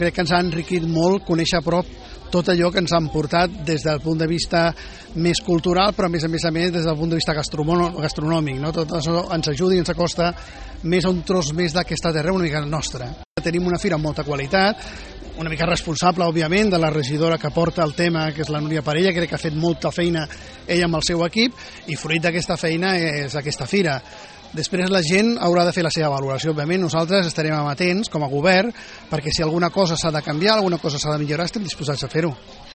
Crec que ens ha enriquit molt conèixer a prop tot allò que ens han portat des del punt de vista més cultural, però a més des del punt de vista gastronòmic. No? Tot això ens ajuda i ens acosta més a un tros més d'aquesta terra una mica nostra. Tenim una fira amb molta qualitat, una mica responsable, òbviament, de la regidora que porta el tema, que és la Núria Parella. Crec que ha fet molta feina ella amb el seu equip i fruit d'aquesta feina és aquesta fira. Després la gent haurà de fer la seva valoració. Òbviament nosaltres estarem amatents com a govern perquè si alguna cosa s'ha de canviar, alguna cosa s'ha de millorar, estem disposats a fer-ho.